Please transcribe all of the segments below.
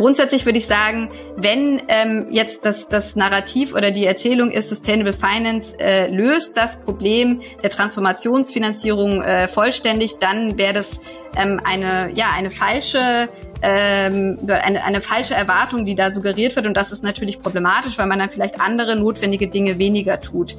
grundsätzlich würde ich sagen, wenn jetzt das Narrativ oder die Erzählung ist, Sustainable Finance löst das Problem der Transformationsfinanzierung vollständig, dann wäre das eine falsche Erwartung, die da suggeriert wird. Und das ist natürlich problematisch, weil man dann vielleicht andere notwendige Dinge weniger tut.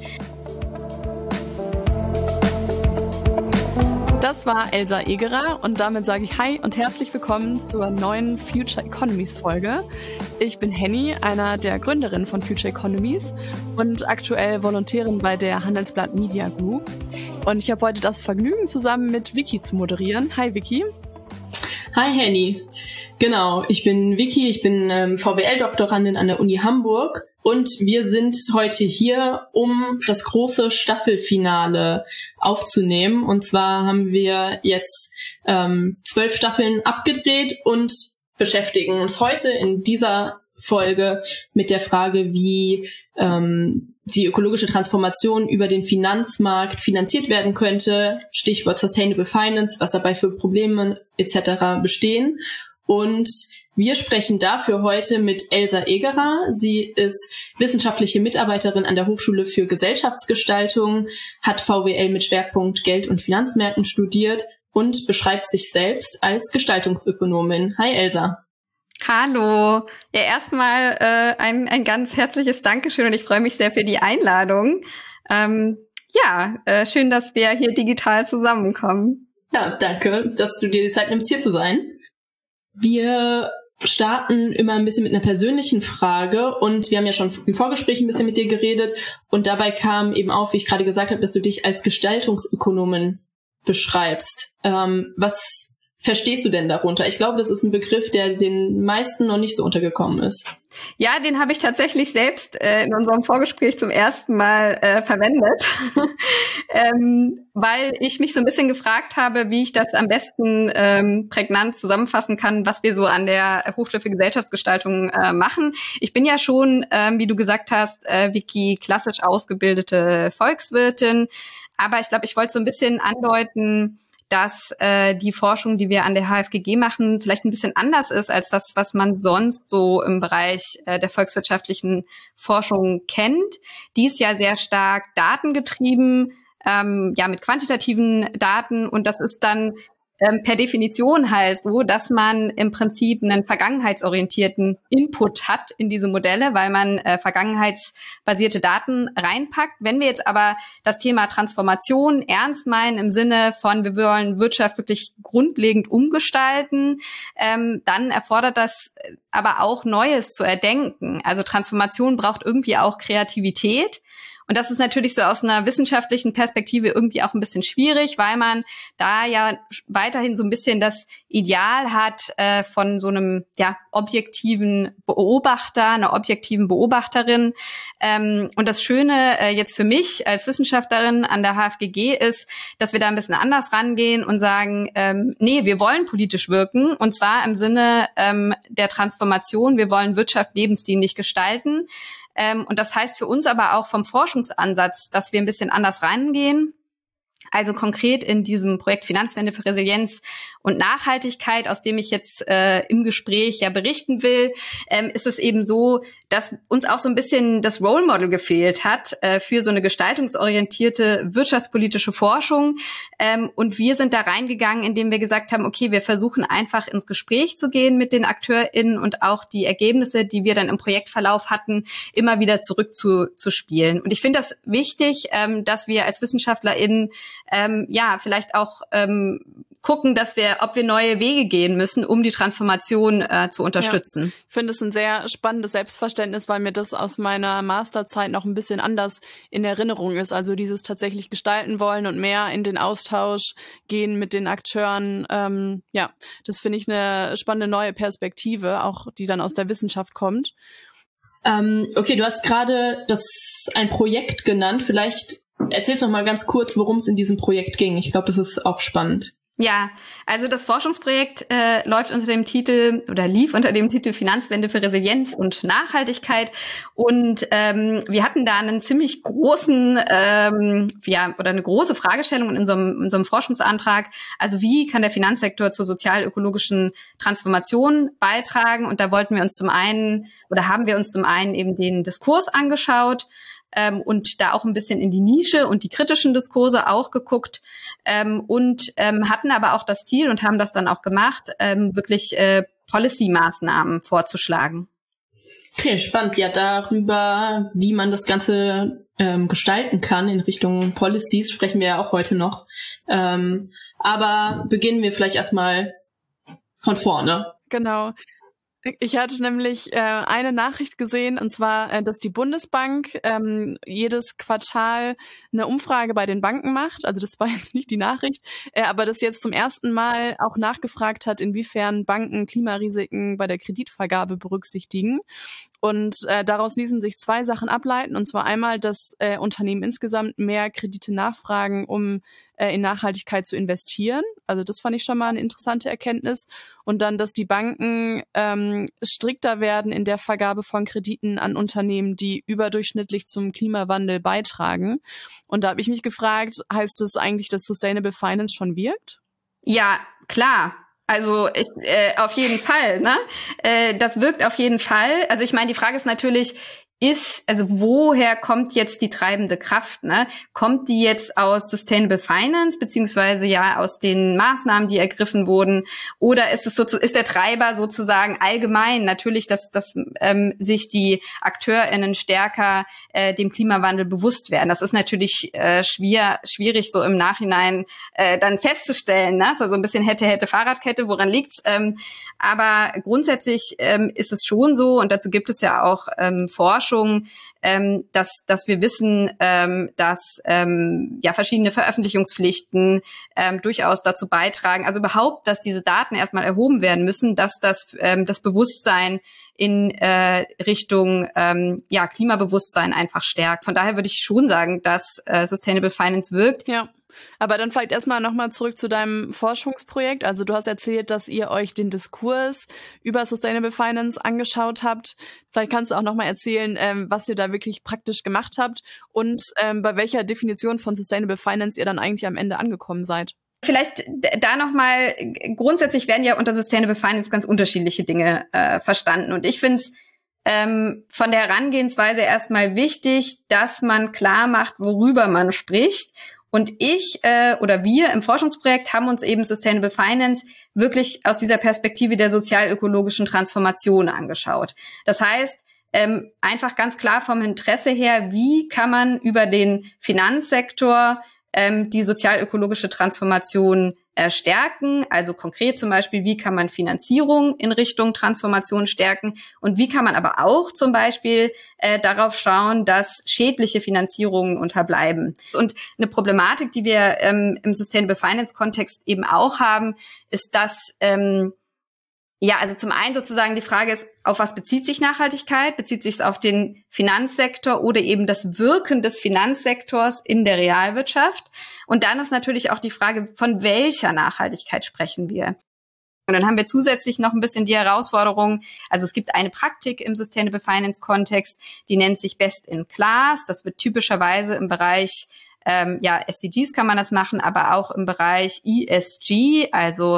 Das war Elsa Egerer und damit sage ich Hi und herzlich willkommen zur neuen Future Economies Folge. Ich bin Henny, einer der Gründerinnen von Future Economies und aktuell Volontärin bei der Handelsblatt Media Group. Und ich habe heute das Vergnügen, zusammen mit Vicky zu moderieren. Hi Vicky. Hi Henny. Genau, ich bin Vicky, ich bin VWL-Doktorandin an der Uni Hamburg und wir sind heute hier, um das große Staffelfinale aufzunehmen. Und zwar haben wir jetzt 12 Staffeln abgedreht und beschäftigen uns heute in dieser Folge mit der Frage, wie die ökologische Transformation über den Finanzmarkt finanziert werden könnte. Stichwort Sustainable Finance, was dabei für Probleme etc. bestehen. Und wir sprechen dafür heute mit Elsa Egerer. Sie ist wissenschaftliche Mitarbeiterin an der Hochschule für Gesellschaftsgestaltung, hat VWL mit Schwerpunkt Geld- und Finanzmärkten studiert und beschreibt sich selbst als Gestaltungsökonomin. Hi Elsa. Hallo. Ja, erstmal ein ganz herzliches Dankeschön und ich freue mich sehr für die Einladung. Schön, dass wir hier digital zusammenkommen. Ja, danke, dass du dir die Zeit nimmst, hier zu sein. Wir starten immer ein bisschen mit einer persönlichen Frage und wir haben ja schon im Vorgespräch ein bisschen mit dir geredet und dabei kam eben auf, wie ich gerade gesagt habe, dass du dich als Gestaltungsökonomin beschreibst. Was verstehst du denn darunter? Ich glaube, das ist ein Begriff, der den meisten noch nicht so untergekommen ist. Ja, den habe ich tatsächlich selbst in unserem Vorgespräch zum ersten Mal verwendet, weil ich mich so ein bisschen gefragt habe, wie ich das am besten prägnant zusammenfassen kann, was wir so an der Hochschule für Gesellschaftsgestaltung machen. Ich bin ja schon, wie du gesagt hast, Vicky, klassisch ausgebildete Volkswirtin, aber ich glaube, ich wollte so ein bisschen andeuten, dass die Forschung, die wir an der HFGG machen, vielleicht ein bisschen anders ist als das, was man sonst so im Bereich der volkswirtschaftlichen Forschung kennt. Die ist ja sehr stark datengetrieben, mit quantitativen Daten und das ist dann per Definition halt so, dass man im Prinzip einen vergangenheitsorientierten Input hat in diese Modelle, weil man vergangenheitsbasierte Daten reinpackt. Wenn wir jetzt aber das Thema Transformation ernst meinen im Sinne von, wir wollen Wirtschaft wirklich grundlegend umgestalten, dann erfordert das aber auch Neues zu erdenken. Also Transformation braucht irgendwie auch Kreativität. Und das ist natürlich so aus einer wissenschaftlichen Perspektive irgendwie auch ein bisschen schwierig, weil man da ja weiterhin so ein bisschen das Ideal hat von so einem objektiven Beobachter, einer objektiven Beobachterin. Und das Schöne jetzt für mich als Wissenschaftlerin an der HFGG ist, dass wir da ein bisschen anders rangehen und sagen, nee, wir wollen politisch wirken und zwar im Sinne der Transformation. Wir wollen Wirtschaft lebensdienlich gestalten. Und das heißt für uns aber auch vom Forschungsansatz, dass wir ein bisschen anders reingehen. Also konkret in diesem Projekt Finanzwende für Resilienz und Nachhaltigkeit, aus dem ich jetzt im Gespräch ja berichten will, ist es eben so, dass uns auch so ein bisschen das Role Model gefehlt hat für so eine gestaltungsorientierte wirtschaftspolitische Forschung. Und wir sind da reingegangen, indem wir gesagt haben, okay, wir versuchen einfach ins Gespräch zu gehen mit den AkteurInnen und auch die Ergebnisse, die wir dann im Projektverlauf hatten, immer wieder zurück zu spielen. Und ich finde das wichtig, dass wir als WissenschaftlerInnen vielleicht auch gucken, ob wir neue Wege gehen müssen, um die Transformation zu unterstützen. Ja, ich finde es ein sehr spannendes Selbstverständnis, weil mir das aus meiner Masterzeit noch ein bisschen anders in Erinnerung ist. Also dieses tatsächlich gestalten wollen und mehr in den Austausch gehen mit den Akteuren. Das finde ich eine spannende neue Perspektive, auch die dann aus der Wissenschaft kommt. Okay, du hast gerade ein Projekt genannt. Vielleicht erzählst du noch mal ganz kurz, worum es in diesem Projekt ging. Ich glaube, das ist auch spannend. Ja, also das Forschungsprojekt lief unter dem Titel Finanzwende für Resilienz und Nachhaltigkeit. Und wir hatten da einen ziemlich großen, oder eine große Fragestellung in unserem Forschungsantrag. Also wie kann der Finanzsektor zur sozial-ökologischen Transformation beitragen? Und da haben wir uns zum einen eben den Diskurs angeschaut, und da auch ein bisschen in die Nische und die kritischen Diskurse auch geguckt, hatten aber auch das Ziel und haben das dann auch gemacht, wirklich Policy-Maßnahmen vorzuschlagen. Okay, spannend. Ja, darüber, wie man das Ganze gestalten kann in Richtung Policies, sprechen wir ja auch heute noch. Aber beginnen wir vielleicht erstmal von vorne. Genau. Ich hatte nämlich eine Nachricht gesehen, und zwar, dass die Bundesbank jedes Quartal eine Umfrage bei den Banken macht. Also das war jetzt nicht die Nachricht, aber das jetzt zum ersten Mal auch nachgefragt hat, inwiefern Banken Klimarisiken bei der Kreditvergabe berücksichtigen. Und daraus ließen sich zwei Sachen ableiten, und zwar einmal, dass Unternehmen insgesamt mehr Kredite nachfragen, um in Nachhaltigkeit zu investieren. Also das fand ich schon mal eine interessante Erkenntnis. Und dann, dass die Banken strikter werden in der Vergabe von Krediten an Unternehmen, die überdurchschnittlich zum Klimawandel beitragen. Und da habe ich mich gefragt, heißt das eigentlich, dass Sustainable Finance schon wirkt? Ja, klar. Also auf jeden Fall, ne? Das wirkt auf jeden Fall. Also ich meine, die Frage ist natürlich, woher kommt jetzt die treibende Kraft, ne? Kommt die jetzt aus Sustainable Finance, beziehungsweise ja aus den Maßnahmen, die ergriffen wurden? Oder ist der Treiber sozusagen allgemein natürlich, dass sich die AkteurInnen stärker dem Klimawandel bewusst werden? Das ist natürlich schwierig so im Nachhinein dann festzustellen, ne? So ein bisschen hätte Fahrradkette, woran liegt's? Aber grundsätzlich ist es schon so, und dazu gibt es ja auch Forschung, dass wir wissen, dass verschiedene Veröffentlichungspflichten durchaus dazu beitragen, also überhaupt, dass diese Daten erstmal erhoben werden müssen, dass das Bewusstsein in Richtung Klimabewusstsein einfach stärkt. Von daher würde ich schon sagen, dass Sustainable Finance wirkt. Ja. Aber dann vielleicht erstmal nochmal zurück zu deinem Forschungsprojekt. Also du hast erzählt, dass ihr euch den Diskurs über Sustainable Finance angeschaut habt. Vielleicht kannst du auch nochmal erzählen, was ihr da wirklich praktisch gemacht habt und bei welcher Definition von Sustainable Finance ihr dann eigentlich am Ende angekommen seid. Vielleicht da nochmal, grundsätzlich werden ja unter Sustainable Finance ganz unterschiedliche Dinge verstanden. Und ich finde es von der Herangehensweise erstmal wichtig, dass man klar macht, worüber man spricht. Und wir im Forschungsprojekt haben uns eben Sustainable Finance wirklich aus dieser Perspektive der sozial-ökologischen Transformation angeschaut. Das heißt, einfach ganz klar vom Interesse her, wie kann man über den Finanzsektor die sozial-ökologische Transformation stärken, also konkret zum Beispiel, wie kann man Finanzierung in Richtung Transformation stärken und wie kann man aber auch zum Beispiel darauf schauen, dass schädliche Finanzierungen unterbleiben. Und eine Problematik, die wir im Sustainable Finance Kontext eben auch haben, ist, dass also zum einen sozusagen die Frage ist, auf was bezieht sich Nachhaltigkeit? Bezieht sich es auf den Finanzsektor oder eben das Wirken des Finanzsektors in der Realwirtschaft? Und dann ist natürlich auch die Frage, von welcher Nachhaltigkeit sprechen wir? Und dann haben wir zusätzlich noch ein bisschen die Herausforderung, also es gibt eine Praktik im Sustainable Finance Kontext, die nennt sich Best in Class. Das wird typischerweise im Bereich SDGs kann man das machen, aber auch im Bereich ESG, also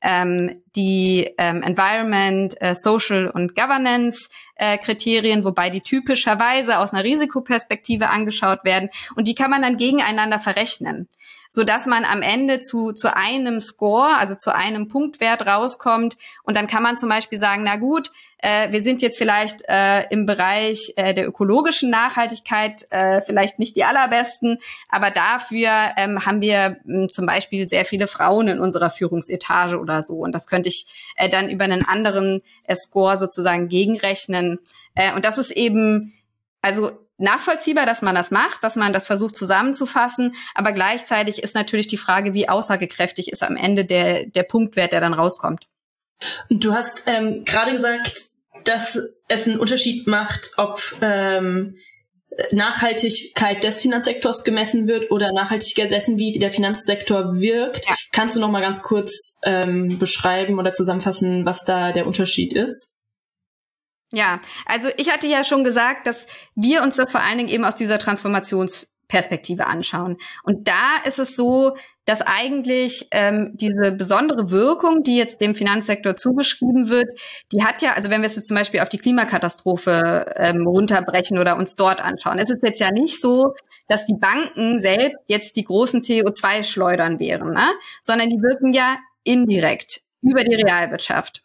die Environment, Social und Governance Kriterien, wobei die typischerweise aus einer Risikoperspektive angeschaut werden und die kann man dann gegeneinander verrechnen, so dass man am Ende zu einem Score, also zu einem Punktwert rauskommt und dann kann man zum Beispiel sagen, na gut, wir sind jetzt vielleicht im Bereich der ökologischen Nachhaltigkeit vielleicht nicht die allerbesten, aber dafür haben wir zum Beispiel sehr viele Frauen in unserer Führungsetage oder so. Und das könnte ich dann über einen anderen Score sozusagen gegenrechnen. Und das ist eben also nachvollziehbar, dass man das macht, dass man das versucht zusammenzufassen, aber gleichzeitig ist natürlich die Frage, wie aussagekräftig ist am Ende der Punktwert, der dann rauskommt. Du hast gerade gesagt, dass es einen Unterschied macht, ob Nachhaltigkeit des Finanzsektors gemessen wird oder Nachhaltigkeit dessen, wie der Finanzsektor wirkt. Ja. Kannst du noch mal ganz kurz beschreiben oder zusammenfassen, was da der Unterschied ist? Ja, also ich hatte ja schon gesagt, dass wir uns das vor allen Dingen eben aus dieser Transformationsperspektive anschauen. Und da ist es so, dass eigentlich diese besondere Wirkung, die jetzt dem Finanzsektor zugeschrieben wird, die hat ja, also wenn wir es jetzt zum Beispiel auf die Klimakatastrophe runterbrechen oder uns dort anschauen, es ist jetzt ja nicht so, dass die Banken selbst jetzt die großen CO2-Schleudern wären, ne? Sondern die wirken ja indirekt über die Realwirtschaft.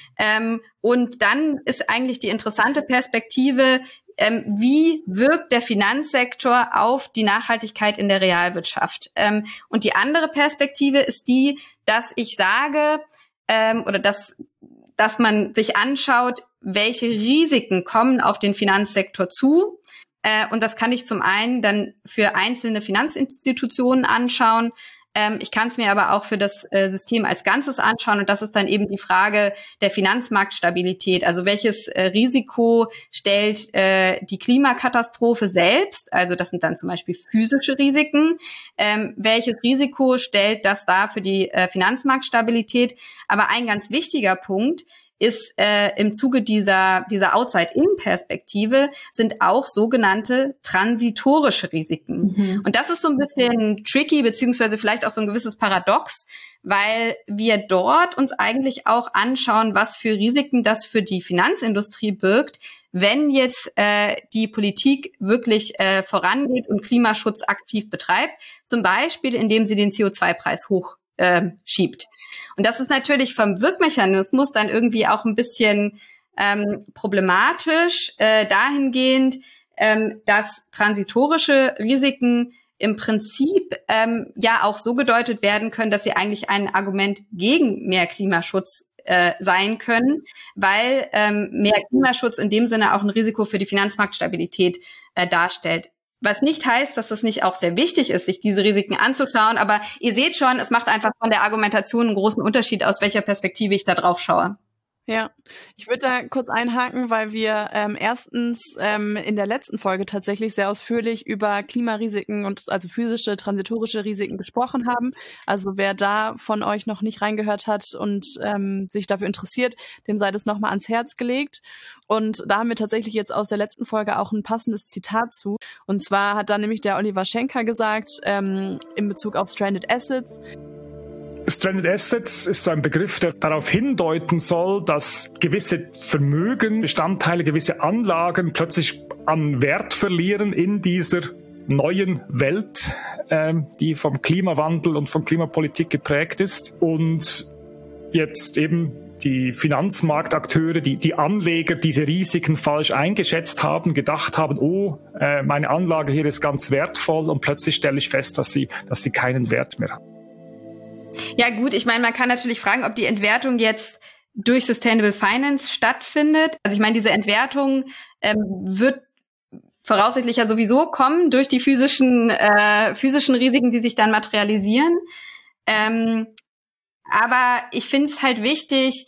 Und dann ist eigentlich die interessante Perspektive, wie wirkt der Finanzsektor auf die Nachhaltigkeit in der Realwirtschaft? Und die andere Perspektive ist die, dass ich sage, oder dass man sich anschaut, welche Risiken kommen auf den Finanzsektor zu. Und das kann ich zum einen dann für einzelne Finanzinstitutionen anschauen. Ich kann es mir aber auch für das System als Ganzes anschauen. Und das ist dann eben die Frage der Finanzmarktstabilität. Also welches Risiko stellt die Klimakatastrophe selbst? Also das sind dann zum Beispiel physische Risiken. Welches Risiko stellt das da für die Finanzmarktstabilität? Aber ein ganz wichtiger Punkt ist im Zuge dieser Outside-In-Perspektive sind auch sogenannte transitorische Risiken. Mhm. Und das ist so ein bisschen tricky, beziehungsweise vielleicht auch so ein gewisses Paradox, weil wir dort uns eigentlich auch anschauen, was für Risiken das für die Finanzindustrie birgt, wenn jetzt die Politik wirklich vorangeht und Klimaschutz aktiv betreibt, zum Beispiel indem sie den CO2-Preis hochschiebt. Und das ist natürlich vom Wirkmechanismus dann irgendwie auch ein bisschen problematisch dahingehend, dass transitorische Risiken im Prinzip ja auch so gedeutet werden können, dass sie eigentlich ein Argument gegen mehr Klimaschutz sein können, weil mehr Klimaschutz in dem Sinne auch ein Risiko für die Finanzmarktstabilität darstellt. Was nicht heißt, dass es nicht auch sehr wichtig ist, sich diese Risiken anzuschauen. Aber ihr seht schon, es macht einfach von der Argumentation einen großen Unterschied, aus welcher Perspektive ich da drauf schaue. Ja, ich würde da kurz einhaken, weil wir erstens in der letzten Folge tatsächlich sehr ausführlich über Klimarisiken und also physische, transitorische Risiken gesprochen haben. Also wer da von euch noch nicht reingehört hat und sich dafür interessiert, dem sei das nochmal ans Herz gelegt. Und da haben wir tatsächlich jetzt aus der letzten Folge auch ein passendes Zitat zu. Und zwar hat da nämlich der Oliver Schenker gesagt, in Bezug auf Stranded Assets: Stranded Assets ist so ein Begriff, der darauf hindeuten soll, dass gewisse Vermögen, Bestandteile, gewisse Anlagen plötzlich an Wert verlieren in dieser neuen Welt, die vom Klimawandel und von Klimapolitik geprägt ist. Und jetzt eben die Finanzmarktakteure, die Anleger diese Risiken falsch eingeschätzt haben, gedacht haben, meine Anlage hier ist ganz wertvoll, und plötzlich stelle ich fest, dass sie keinen Wert mehr hat. Ja gut, ich meine, man kann natürlich fragen, ob die Entwertung jetzt durch Sustainable Finance stattfindet. Also ich meine, diese Entwertung wird voraussichtlich ja sowieso kommen durch die physischen Risiken, die sich dann materialisieren. Aber ich finde es halt wichtig,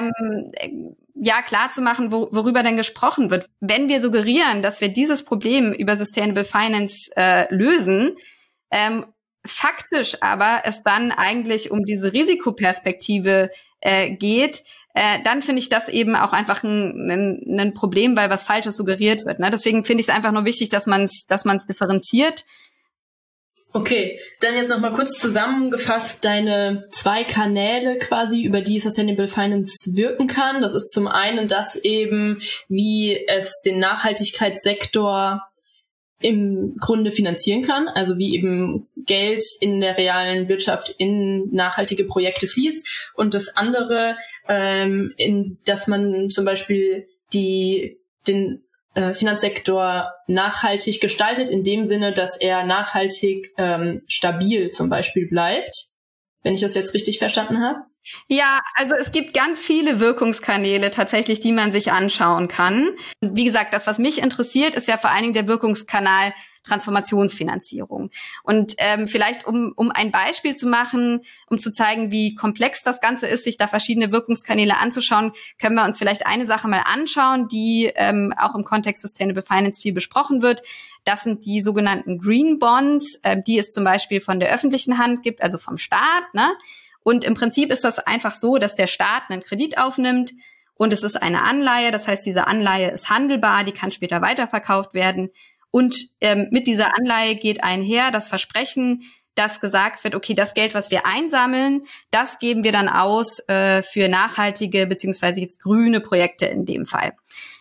klar zu machen, worüber denn gesprochen wird. Wenn wir suggerieren, dass wir dieses Problem über Sustainable Finance lösen, faktisch aber es dann eigentlich um diese Risikoperspektive geht, dann finde ich das eben auch einfach ein Problem, weil was Falsches suggeriert wird. Ne? Deswegen finde ich es einfach nur wichtig, dass man es differenziert. Okay, dann jetzt nochmal kurz zusammengefasst deine 2 Kanäle quasi, über die Sustainable Finance wirken kann. Das ist zum einen das eben, wie es den Nachhaltigkeitssektor im Grunde finanzieren kann, also wie eben Geld in der realen Wirtschaft in nachhaltige Projekte fließt, und das andere, dass man zum Beispiel den Finanzsektor nachhaltig gestaltet, in dem Sinne, dass er nachhaltig stabil zum Beispiel bleibt, wenn ich das jetzt richtig verstanden habe. Ja, also es gibt ganz viele Wirkungskanäle tatsächlich, die man sich anschauen kann. Wie gesagt, das, was mich interessiert, ist ja vor allen Dingen der Wirkungskanal Transformationsfinanzierung. Und vielleicht, um ein Beispiel zu machen, um zu zeigen, wie komplex das Ganze ist, sich da verschiedene Wirkungskanäle anzuschauen, können wir uns vielleicht eine Sache mal anschauen, die auch im Kontext Sustainable Finance viel besprochen wird. Das sind die sogenannten Green Bonds, die es zum Beispiel von der öffentlichen Hand gibt, also vom Staat, ne? Und im Prinzip ist das einfach so, dass der Staat einen Kredit aufnimmt und es ist eine Anleihe. Das heißt, diese Anleihe ist handelbar, die kann später weiterverkauft werden. Und mit dieser Anleihe geht einher das Versprechen, dass gesagt wird, okay, das Geld, was wir einsammeln, das geben wir dann aus für nachhaltige beziehungsweise jetzt grüne Projekte in dem Fall.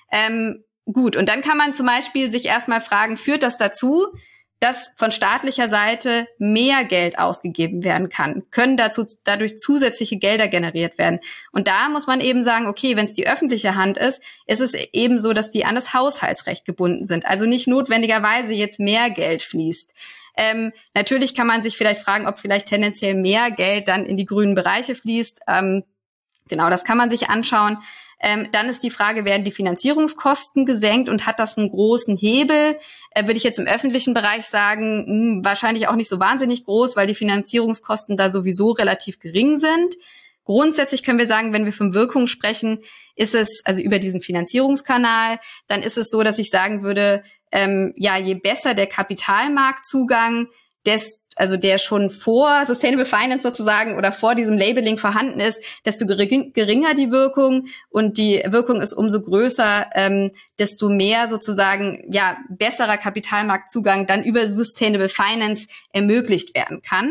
Gut, und dann kann man zum Beispiel sich erstmal fragen, führt das dazu, dass von staatlicher Seite mehr Geld ausgegeben werden kann? Können dadurch zusätzliche Gelder generiert werden? Und da muss man eben sagen, okay, wenn es die öffentliche Hand ist, ist es eben so, dass die an das Haushaltsrecht gebunden sind. Also nicht notwendigerweise jetzt mehr Geld fließt. Natürlich kann man sich vielleicht fragen, ob vielleicht tendenziell mehr Geld dann in die grünen Bereiche fließt. Genau, das kann man sich anschauen. Dann ist die Frage, werden die Finanzierungskosten gesenkt und hat das einen großen Hebel? Würde ich jetzt im öffentlichen Bereich sagen, wahrscheinlich auch nicht so wahnsinnig groß, weil die Finanzierungskosten da sowieso relativ gering sind. Grundsätzlich können wir sagen, wenn wir von Wirkung sprechen, ist es, also über diesen Finanzierungskanal, dann ist es so, dass ich sagen würde, je besser der Kapitalmarktzugang, also der schon vor Sustainable Finance sozusagen oder vor diesem Labeling vorhanden ist, desto geringer die Wirkung und die Wirkung ist umso größer, desto mehr sozusagen besserer Kapitalmarktzugang dann über Sustainable Finance ermöglicht werden kann.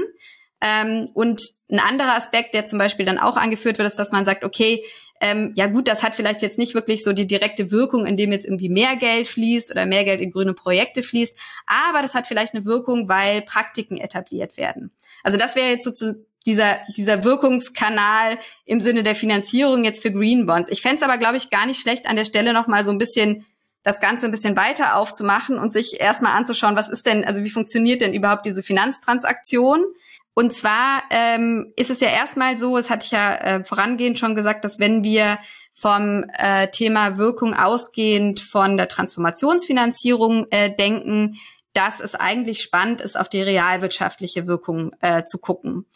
Und ein anderer Aspekt, der zum Beispiel dann auch angeführt wird, ist, dass man sagt, okay, das hat vielleicht jetzt nicht wirklich so die direkte Wirkung, indem jetzt irgendwie mehr Geld fließt oder mehr Geld in grüne Projekte fließt, aber das hat vielleicht eine Wirkung, weil Praktiken etabliert werden. Also das wäre jetzt so dieser Wirkungskanal im Sinne der Finanzierung jetzt für Green Bonds. Ich fände es aber, glaube ich, gar nicht schlecht, an der Stelle nochmal so ein bisschen das Ganze ein bisschen weiter aufzumachen und sich erstmal anzuschauen, wie funktioniert denn überhaupt diese Finanztransaktion? Und zwar ist es ja erstmal so, das hatte ich ja vorangehend schon gesagt, dass wenn wir vom Thema Wirkung ausgehend von der Transformationsfinanzierung denken, dass es eigentlich spannend ist, auf die realwirtschaftliche Wirkung zu gucken.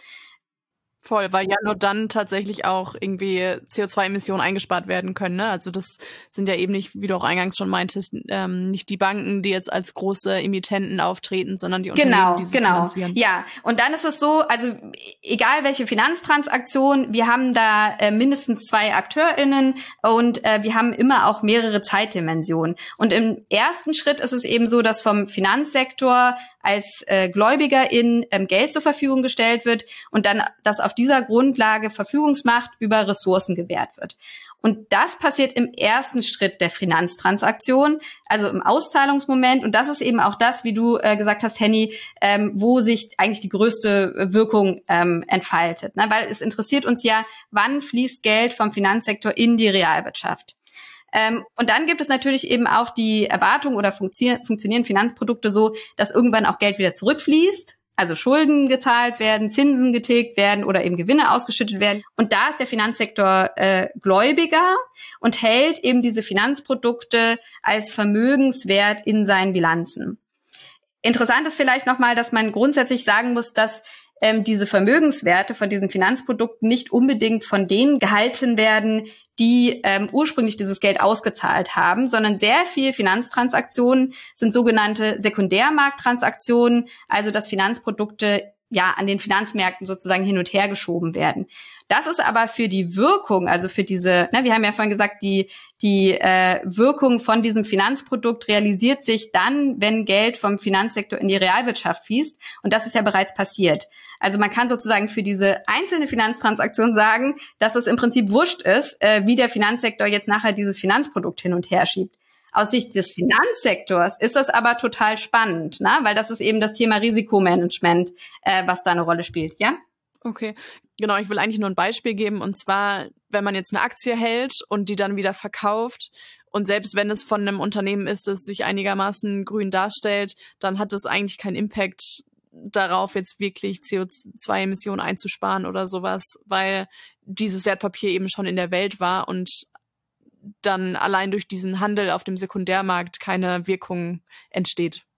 Voll, weil ja nur dann tatsächlich auch irgendwie CO2-Emissionen eingespart werden können. Ne? Also das sind ja eben nicht, wie du auch eingangs schon meintest, nicht die Banken, die jetzt als große Emittenten auftreten, sondern die Unternehmen, die sie finanzieren. Ja, und dann ist es so, also egal welche Finanztransaktion, wir haben da mindestens 2 AkteurInnen und wir haben immer auch mehrere Zeitdimensionen. Und im ersten Schritt ist es eben so, dass vom Finanzsektor als Gläubigerin Geld zur Verfügung gestellt wird und dann, dass auf dieser Grundlage Verfügungsmacht über Ressourcen gewährt wird. Und das passiert im ersten Schritt der Finanztransaktion, also im Auszahlungsmoment. Und das ist eben auch das, wie du gesagt hast, Henny, wo sich eigentlich die größte Wirkung entfaltet. Ne? Weil es interessiert uns ja, wann fließt Geld vom Finanzsektor in die Realwirtschaft. Und dann gibt es natürlich eben auch die Erwartung oder funktionieren Finanzprodukte so, dass irgendwann auch Geld wieder zurückfließt, also Schulden gezahlt werden, Zinsen getilgt werden oder eben Gewinne ausgeschüttet werden. Und da ist der Finanzsektor Gläubiger und hält eben diese Finanzprodukte als Vermögenswert in seinen Bilanzen. Interessant ist vielleicht nochmal, dass man grundsätzlich sagen muss, dass diese Vermögenswerte von diesen Finanzprodukten nicht unbedingt von denen gehalten werden, die ursprünglich dieses Geld ausgezahlt haben, sondern sehr viel Finanztransaktionen sind sogenannte Sekundärmarkttransaktionen, also dass Finanzprodukte an den Finanzmärkten sozusagen hin und her geschoben werden. Das ist aber für die Wirkung, also für diese, wir haben ja vorhin gesagt, die Wirkung von diesem Finanzprodukt realisiert sich dann, wenn Geld vom Finanzsektor in die Realwirtschaft fließt. Und das ist ja bereits passiert. Also man kann sozusagen für diese einzelne Finanztransaktion sagen, dass es im Prinzip wurscht ist, wie der Finanzsektor jetzt nachher dieses Finanzprodukt hin und her schiebt. Aus Sicht des Finanzsektors ist das aber total spannend, ne? Weil das ist eben das Thema Risikomanagement, was da eine Rolle spielt, ja? Okay, genau, ich will eigentlich nur ein Beispiel geben, und zwar, wenn man jetzt eine Aktie hält und die dann wieder verkauft und selbst wenn es von einem Unternehmen ist, das sich einigermaßen grün darstellt, dann hat es eigentlich keinen Impact darauf, jetzt wirklich CO2-Emissionen einzusparen oder sowas, weil dieses Wertpapier eben schon in der Welt war und dann allein durch diesen Handel auf dem Sekundärmarkt keine Wirkung entsteht.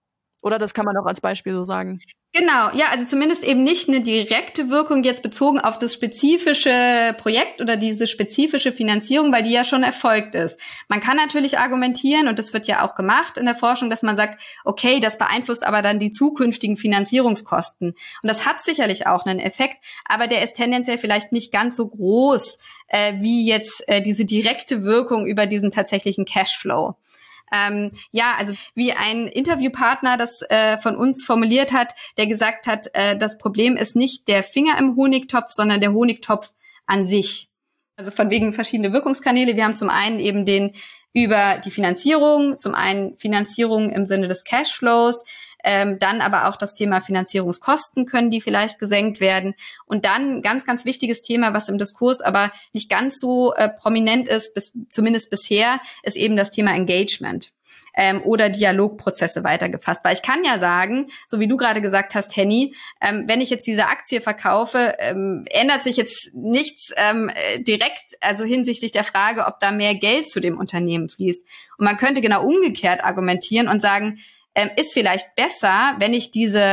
Oder das kann man auch als Beispiel so sagen. Genau, ja, also zumindest eben nicht eine direkte Wirkung jetzt bezogen auf das spezifische Projekt oder diese spezifische Finanzierung, weil die ja schon erfolgt ist. Man kann natürlich argumentieren, und das wird ja auch gemacht in der Forschung, dass man sagt, okay, das beeinflusst aber dann die zukünftigen Finanzierungskosten. Und das hat sicherlich auch einen Effekt, aber der ist tendenziell vielleicht nicht ganz so groß, wie jetzt diese direkte Wirkung über diesen tatsächlichen Cashflow. Ja, also wie ein Interviewpartner das von uns formuliert hat, der gesagt hat, das Problem ist nicht der Finger im Honigtopf, sondern der Honigtopf an sich. Also von wegen verschiedene Wirkungskanäle. Wir haben zum einen eben den über die Finanzierung, zum einen Finanzierung im Sinne des Cashflows, dann aber auch das Thema Finanzierungskosten, können die vielleicht gesenkt werden. Und dann ein ganz, ganz wichtiges Thema, was im Diskurs aber nicht ganz so prominent ist, zumindest bisher, ist eben das Thema Engagement oder Dialogprozesse weitergefasst. Weil ich kann ja sagen, so wie du gerade gesagt hast, Henny, wenn ich jetzt diese Aktie verkaufe, ändert sich jetzt nichts direkt, also hinsichtlich der Frage, ob da mehr Geld zu dem Unternehmen fließt. Und man könnte genau umgekehrt argumentieren und sagen, ist vielleicht besser, wenn ich diese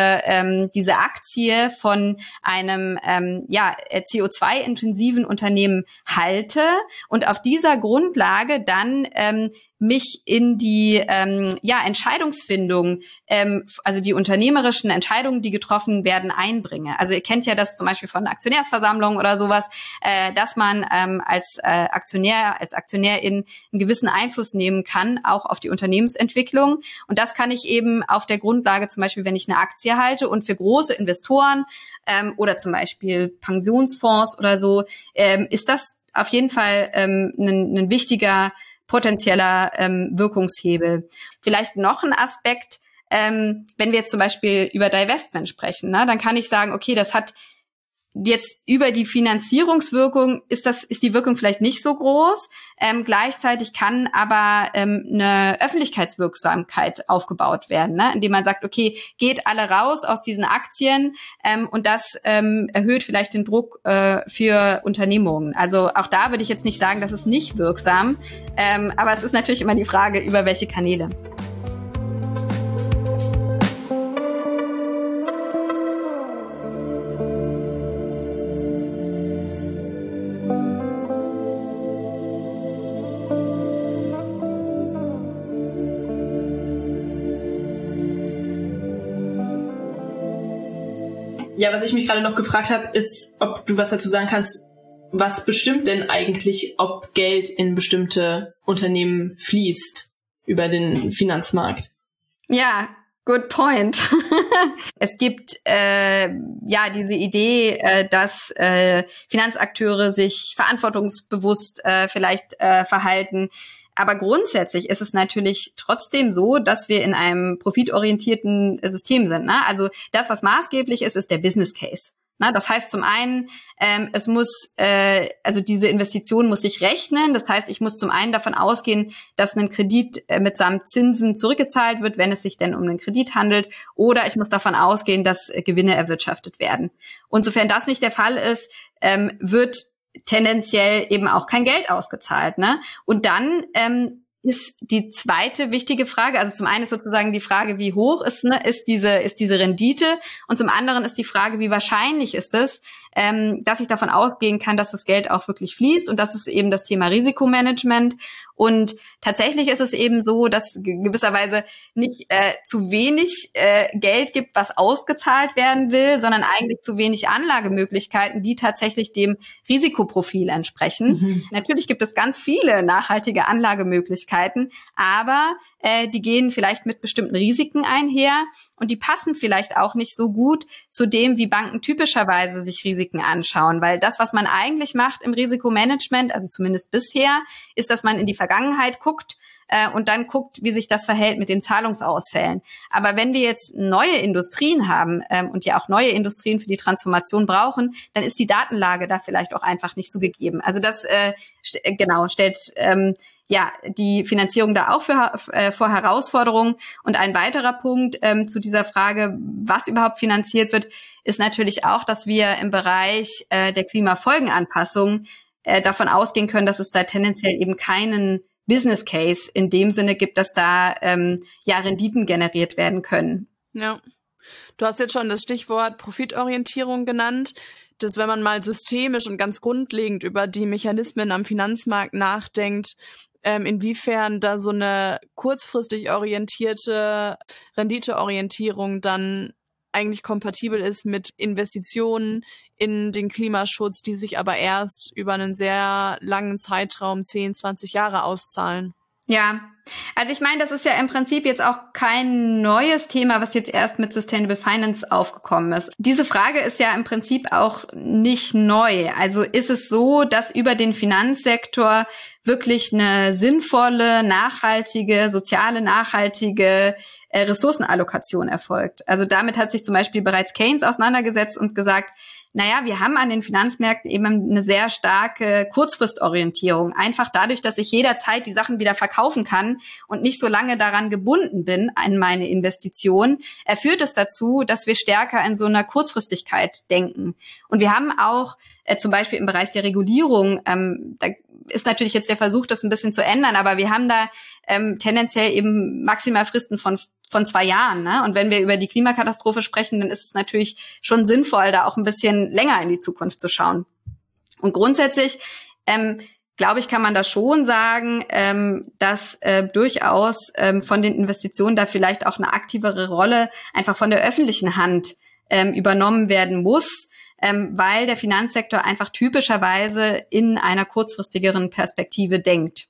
Aktie von einem CO2-intensiven Unternehmen halte und auf dieser Grundlage dann mich in die Entscheidungsfindung, also die unternehmerischen Entscheidungen, die getroffen werden, einbringe. Also ihr kennt ja das zum Beispiel von Aktionärsversammlungen oder sowas, dass man als Aktionärin einen gewissen Einfluss nehmen kann, auch auf die Unternehmensentwicklung. Und das kann ich eben auf der Grundlage, zum Beispiel, wenn ich eine Aktie halte und für große Investoren oder zum Beispiel Pensionsfonds oder so, ist das auf jeden Fall ein wichtiger potenzieller Wirkungshebel. Vielleicht noch ein Aspekt, wenn wir jetzt zum Beispiel über Divestment sprechen, ne, dann kann ich sagen, okay, das hat jetzt über die Finanzierungswirkung ist die Wirkung vielleicht nicht so groß. Gleichzeitig kann aber eine Öffentlichkeitswirksamkeit aufgebaut werden, ne? Indem man sagt, okay, geht alle raus aus diesen Aktien und das erhöht vielleicht den Druck für Unternehmungen. Also auch da würde ich jetzt nicht sagen, das ist nicht wirksam, aber es ist natürlich immer die Frage, über welche Kanäle. Ja, was ich mich gerade noch gefragt habe, ist, ob du was dazu sagen kannst, was bestimmt denn eigentlich, ob Geld in bestimmte Unternehmen fließt über den Finanzmarkt? Ja, good point. Es gibt diese Idee, dass Finanzakteure sich verantwortungsbewusst vielleicht verhalten. Aber grundsätzlich ist es natürlich trotzdem so, dass wir in einem profitorientierten System sind, ne? Also das, was maßgeblich ist, ist der Business Case. Ne? Das heißt zum einen, es muss, also diese Investition muss sich rechnen. Das heißt, ich muss zum einen davon ausgehen, dass ein Kredit mitsamt Zinsen zurückgezahlt wird, wenn es sich denn um einen Kredit handelt. Oder ich muss davon ausgehen, dass Gewinne erwirtschaftet werden. Und sofern das nicht der Fall ist, wird tendenziell eben auch kein Geld ausgezahlt, ne? Und dann ist die zweite wichtige Frage, also zum einen ist sozusagen die Frage, wie hoch ist diese Rendite, und zum anderen ist die Frage, wie wahrscheinlich ist es, dass ich davon ausgehen kann, dass das Geld auch wirklich fließt, und das ist eben das Thema Risikomanagement. Und tatsächlich ist es eben so, dass gewisserweise nicht zu wenig Geld gibt, was ausgezahlt werden will, sondern eigentlich zu wenig Anlagemöglichkeiten, die tatsächlich dem Risikoprofil entsprechen. Mhm. Natürlich gibt es ganz viele nachhaltige Anlagemöglichkeiten, aber die gehen vielleicht mit bestimmten Risiken einher und die passen vielleicht auch nicht so gut zu dem, wie Banken typischerweise sich Risiken anschauen. Weil das, was man eigentlich macht im Risikomanagement, also zumindest bisher, ist, dass man in die Vergangenheit guckt und dann guckt, wie sich das verhält mit den Zahlungsausfällen. Aber wenn wir jetzt neue Industrien haben und ja auch neue Industrien für die Transformation brauchen, dann ist die Datenlage da vielleicht auch einfach nicht so gegeben. Also das stellt die Finanzierung da auch vor Herausforderungen. Und ein weiterer Punkt zu dieser Frage, was überhaupt finanziert wird, ist natürlich auch, dass wir im Bereich der Klimafolgenanpassung davon ausgehen können, dass es da tendenziell eben keinen Business Case in dem Sinne gibt, dass da Renditen generiert werden können. Ja. Du hast jetzt schon das Stichwort Profitorientierung genannt, dass wenn man mal systemisch und ganz grundlegend über die Mechanismen am Finanzmarkt nachdenkt, inwiefern da so eine kurzfristig orientierte Renditeorientierung dann eigentlich kompatibel ist mit Investitionen in den Klimaschutz, die sich aber erst über einen sehr langen Zeitraum, 10, 20 Jahre auszahlen. Ja, also ich meine, das ist ja im Prinzip jetzt auch kein neues Thema, was jetzt erst mit Sustainable Finance aufgekommen ist. Diese Frage ist ja im Prinzip auch nicht neu. Also ist es so, dass über den Finanzsektor wirklich eine sinnvolle, nachhaltige, soziale, nachhaltige Ressourcenallokation erfolgt? Also damit hat sich zum Beispiel bereits Keynes auseinandergesetzt und gesagt, naja, wir haben an den Finanzmärkten eben eine sehr starke Kurzfristorientierung. Einfach dadurch, dass ich jederzeit die Sachen wieder verkaufen kann und nicht so lange daran gebunden bin an meine Investition, führt es dazu, dass wir stärker in so einer Kurzfristigkeit denken. Und wir haben auch zum Beispiel im Bereich der Regulierung, da ist natürlich jetzt der Versuch, das ein bisschen zu ändern, aber wir haben da tendenziell eben Maximalfristen von 2 Jahren. Ne? Und wenn wir über die Klimakatastrophe sprechen, dann ist es natürlich schon sinnvoll, da auch ein bisschen länger in die Zukunft zu schauen. Und grundsätzlich, glaube ich, kann man da schon sagen, dass durchaus von den Investitionen da vielleicht auch eine aktivere Rolle einfach von der öffentlichen Hand übernommen werden muss, weil der Finanzsektor einfach typischerweise in einer kurzfristigeren Perspektive denkt.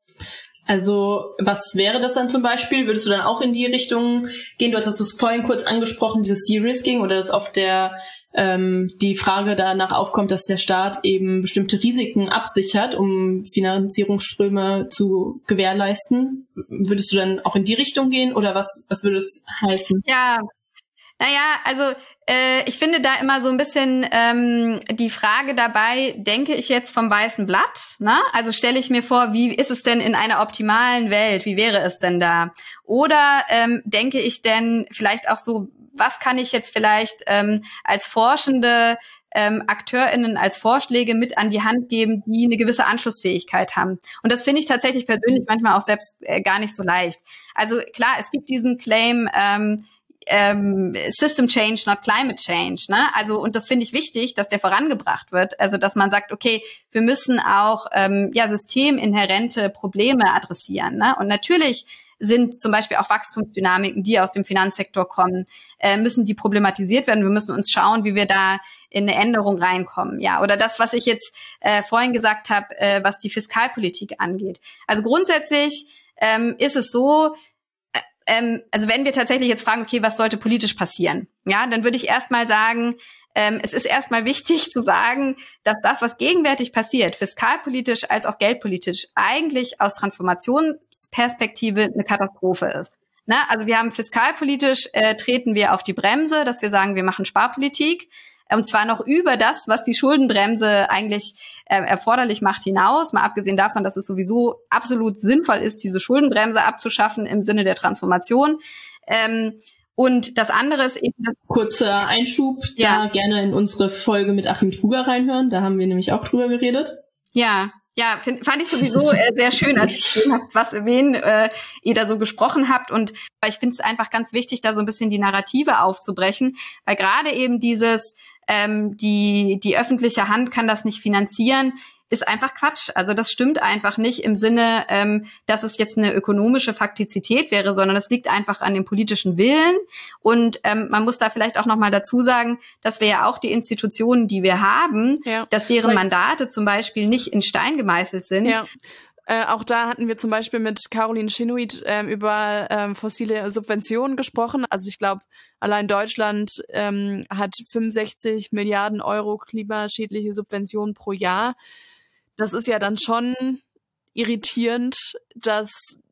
Also was wäre das dann zum Beispiel? Würdest du dann auch in die Richtung gehen? Du hattest es vorhin kurz angesprochen, dieses De-Risking, oder dass oft die Frage danach aufkommt, dass der Staat eben bestimmte Risiken absichert, um Finanzierungsströme zu gewährleisten. Würdest du dann auch in die Richtung gehen oder was würde es heißen? Ja, naja, also ich finde da immer so ein bisschen die Frage dabei, denke ich jetzt vom weißen Blatt? Ne? Also stelle ich mir vor, wie ist es denn in einer optimalen Welt? Wie wäre es denn da? Oder denke ich denn vielleicht auch so, was kann ich jetzt vielleicht als forschende AkteurInnen als Vorschläge mit an die Hand geben, die eine gewisse Anschlussfähigkeit haben? Und das finde ich tatsächlich persönlich manchmal auch selbst gar nicht so leicht. Also klar, es gibt diesen Claim, System Change, not Climate Change, ne? Also, und das finde ich wichtig, dass der vorangebracht wird. Also, dass man sagt, okay, wir müssen auch systeminhärente Probleme adressieren, ne? Und natürlich sind zum Beispiel auch Wachstumsdynamiken, die aus dem Finanzsektor kommen, müssen die problematisiert werden. Wir müssen uns schauen, wie wir da in eine Änderung reinkommen. Ja, oder das, was ich jetzt vorhin gesagt habe, was die Fiskalpolitik angeht. Also grundsätzlich ist es so, also wenn wir tatsächlich jetzt fragen, okay, was sollte politisch passieren? Ja, dann würde ich erstmal sagen, es ist erstmal wichtig zu sagen, dass das, was gegenwärtig passiert, fiskalpolitisch als auch geldpolitisch, eigentlich aus Transformationsperspektive eine Katastrophe ist. Ne? Also wir haben fiskalpolitisch, treten wir auf die Bremse, dass wir sagen, wir machen Sparpolitik. Und zwar noch über das, was die Schuldenbremse eigentlich erforderlich macht, hinaus. Mal abgesehen davon, dass es sowieso absolut sinnvoll ist, diese Schuldenbremse abzuschaffen im Sinne der Transformation. Und das andere ist eben... Kurzer Einschub, da gerne in unsere Folge mit Achim Truger reinhören. Da haben wir nämlich auch drüber geredet. Ja, fand ich sowieso sehr schön, als ich gesehen habe, wen ihr da so gesprochen habt. Und ich finde es einfach ganz wichtig, da so ein bisschen die Narrative aufzubrechen, weil gerade eben dieses die öffentliche Hand kann das nicht finanzieren, ist einfach Quatsch. Also das stimmt einfach nicht im Sinne, dass es jetzt eine ökonomische Faktizität wäre, sondern es liegt einfach an dem politischen Willen. Und man muss da vielleicht auch noch mal dazu sagen, dass wir ja auch die Institutionen, die wir haben, dass deren Mandate zum Beispiel nicht in Stein gemeißelt sind. Ja. Auch da hatten wir zum Beispiel mit Caroline Schinoid über fossile Subventionen gesprochen. Also ich glaube, allein Deutschland hat 65 Milliarden Euro klimaschädliche Subventionen pro Jahr. Das ist ja dann schon irritierend, dass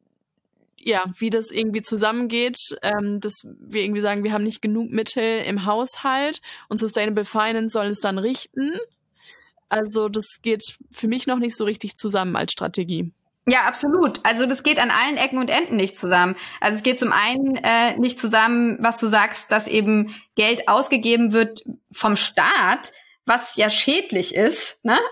wie das irgendwie zusammengeht, dass wir irgendwie sagen, wir haben nicht genug Mittel im Haushalt und Sustainable Finance soll es dann richten. Also das geht für mich noch nicht so richtig zusammen als Strategie. Ja, absolut. Also das geht an allen Ecken und Enden nicht zusammen. Also es geht zum einen nicht zusammen, was du sagst, dass eben Geld ausgegeben wird vom Staat, was ja schädlich ist, ne?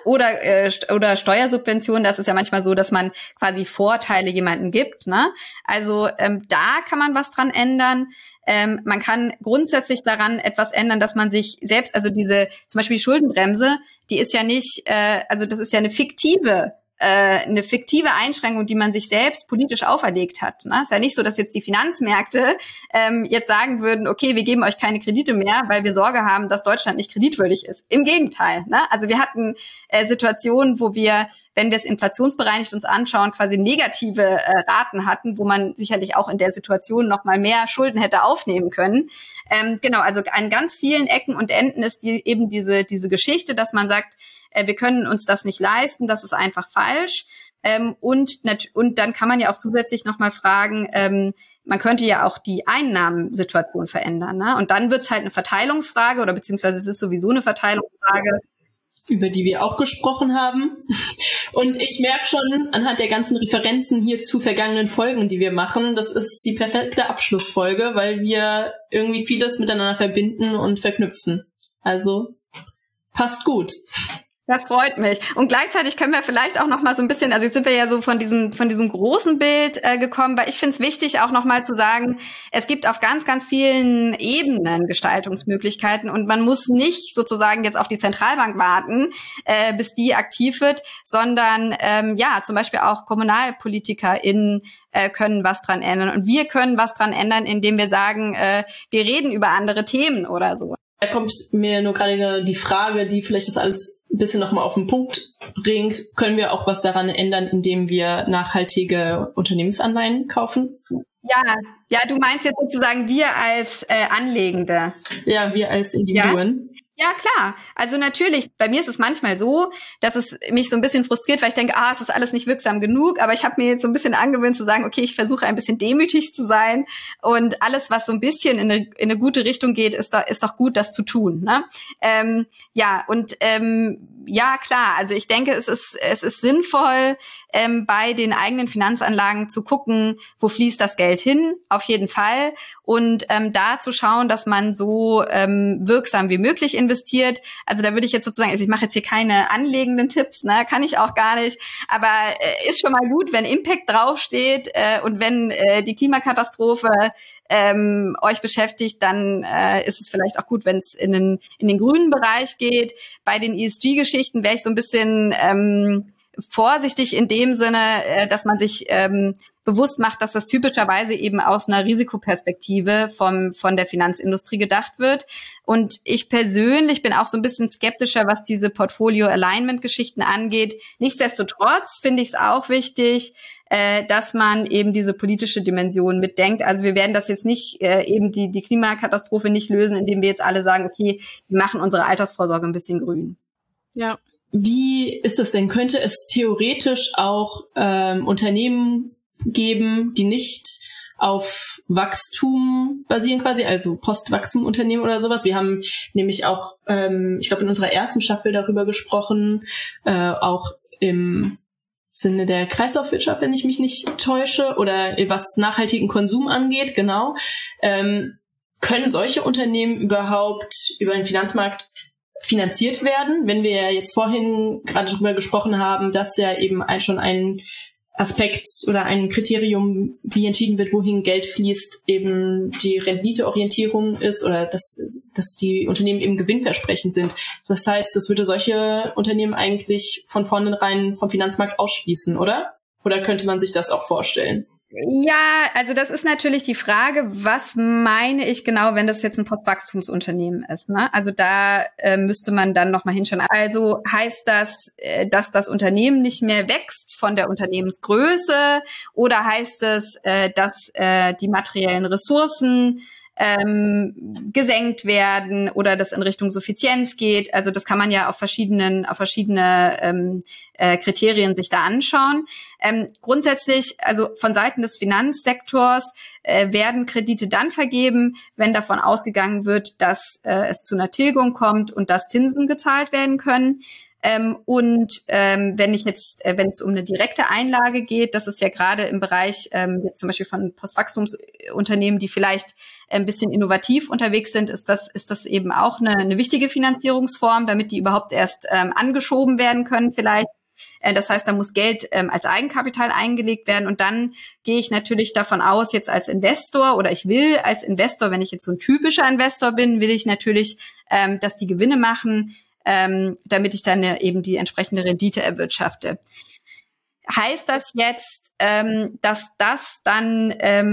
Oder Steuersubventionen, das ist ja manchmal so, dass man quasi Vorteile jemandem gibt, ne? Also da kann man was dran ändern. Man kann grundsätzlich daran etwas ändern, dass man sich selbst, also diese, zum Beispiel die Schuldenbremse, die ist ja nicht, also das ist ja eine fiktive Einschränkung, die man sich selbst politisch auferlegt hat. Ne? Ist ja nicht so, dass jetzt die Finanzmärkte jetzt sagen würden, okay, wir geben euch keine Kredite mehr, weil wir Sorge haben, dass Deutschland nicht kreditwürdig ist. Im Gegenteil. Ne? Also wir hatten Situationen, wo wir, wenn wir es inflationsbereinigt uns anschauen, quasi negative Raten hatten, wo man sicherlich auch in der Situation noch mal mehr Schulden hätte aufnehmen können. Genau, also an ganz vielen Ecken und Enden ist eben diese Geschichte, dass man sagt, wir können uns das nicht leisten, das ist einfach falsch. Und dann kann man ja auch zusätzlich noch mal fragen, man könnte ja auch die Einnahmensituation verändern. Ne? Und dann wird's halt eine Verteilungsfrage oder beziehungsweise es ist sowieso eine Verteilungsfrage, über die wir auch gesprochen haben. Und ich merke schon anhand der ganzen Referenzen hier zu vergangenen Folgen, die wir machen, das ist die perfekte Abschlussfolge, weil wir irgendwie vieles miteinander verbinden und verknüpfen. Also passt gut. Das freut mich. Und gleichzeitig können wir vielleicht auch noch mal so ein bisschen, also jetzt sind wir ja so von diesem großen Bild gekommen, weil ich finde es wichtig, auch noch mal zu sagen, es gibt auf ganz, ganz vielen Ebenen Gestaltungsmöglichkeiten und man muss nicht sozusagen jetzt auf die Zentralbank warten, bis die aktiv wird, sondern zum Beispiel auch KommunalpolitikerInnen können was dran ändern. Und wir können was dran ändern, indem wir sagen, wir reden über andere Themen oder so. Da kommt mir nur gerade die Frage, die vielleicht das alles ein bisschen nochmal auf den Punkt bringt. Können wir auch was daran ändern, indem wir nachhaltige Unternehmensanleihen kaufen? Ja, du meinst jetzt sozusagen wir als Anlegende. Ja, wir als Individuen. Ja, klar. Also natürlich, bei mir ist es manchmal so, dass es mich so ein bisschen frustriert, weil ich denke, es ist alles nicht wirksam genug. Aber ich habe mir jetzt so ein bisschen angewöhnt zu sagen, okay, ich versuche ein bisschen demütig zu sein. Und alles, was so ein bisschen in eine gute Richtung geht, ist doch gut, das zu tun. Ne? Ja, klar. Also ich denke, es ist sinnvoll, bei den eigenen Finanzanlagen zu gucken, wo fließt das Geld hin, auf jeden Fall. Und da zu schauen, dass man so wirksam wie möglich investiert. Also da würde ich jetzt sozusagen, also ich mache jetzt hier keine anlegenden Tipps, ne, kann ich auch gar nicht. Aber ist schon mal gut, wenn Impact draufsteht und wenn die Klimakatastrophe euch beschäftigt, dann ist es vielleicht auch gut, wenn es in den grünen Bereich geht. Bei den ESG-Geschichten wäre ich so ein bisschen vorsichtig in dem Sinne, dass man sich bewusst macht, dass das typischerweise eben aus einer Risikoperspektive von der Finanzindustrie gedacht wird. Und ich persönlich bin auch so ein bisschen skeptischer, was diese Portfolio-Alignment-Geschichten angeht. Nichtsdestotrotz finde ich es auch wichtig, dass man eben diese politische Dimension mitdenkt. Also wir werden das jetzt nicht eben die Klimakatastrophe nicht lösen, indem wir jetzt alle sagen, okay, wir machen unsere Altersvorsorge ein bisschen grün. Ja. Wie ist das denn? Könnte es theoretisch auch Unternehmen geben, die nicht auf Wachstum basieren quasi, also Postwachstum-Unternehmen oder sowas? Wir haben nämlich auch, ich glaube in unserer ersten Staffel darüber gesprochen, auch im Sinne der Kreislaufwirtschaft, wenn ich mich nicht täusche, oder was nachhaltigen Konsum angeht, genau. Können solche Unternehmen überhaupt über den Finanzmarkt finanziert werden? Wenn wir ja jetzt vorhin gerade darüber gesprochen haben, dass ja eben schon ein Aspekt oder ein Kriterium, wie entschieden wird, wohin Geld fließt, eben die Renditeorientierung ist oder dass die Unternehmen eben gewinnversprechend sind. Das heißt, das würde solche Unternehmen eigentlich von vornherein vom Finanzmarkt ausschließen, oder? Oder könnte man sich das auch vorstellen? Ja, also das ist natürlich die Frage, was meine ich genau, wenn das jetzt ein Postwachstumsunternehmen ist, ne? Also da müsste man dann nochmal hinschauen. Also heißt das, dass das Unternehmen nicht mehr wächst von der Unternehmensgröße, oder heißt es, dass die materiellen Ressourcen gesenkt werden oder das in Richtung Suffizienz geht? Also das kann man ja auf verschiedene Kriterien sich da anschauen. Grundsätzlich, also von Seiten des Finanzsektors werden Kredite dann vergeben, wenn davon ausgegangen wird, dass es zu einer Tilgung kommt und dass Zinsen gezahlt werden können. Wenn es um eine direkte Einlage geht, das ist ja gerade im Bereich jetzt zum Beispiel von Postwachstumsunternehmen, die vielleicht ein bisschen innovativ unterwegs sind, ist das eben auch eine wichtige Finanzierungsform, damit die überhaupt erst angeschoben werden können vielleicht. Das heißt, da muss Geld als Eigenkapital eingelegt werden. Und dann gehe ich natürlich davon aus, jetzt als Investor, oder ich will als Investor, wenn ich jetzt so ein typischer Investor bin, will ich natürlich, dass die Gewinne machen, damit ich dann eben die entsprechende Rendite erwirtschafte. Heißt das jetzt, dass das dann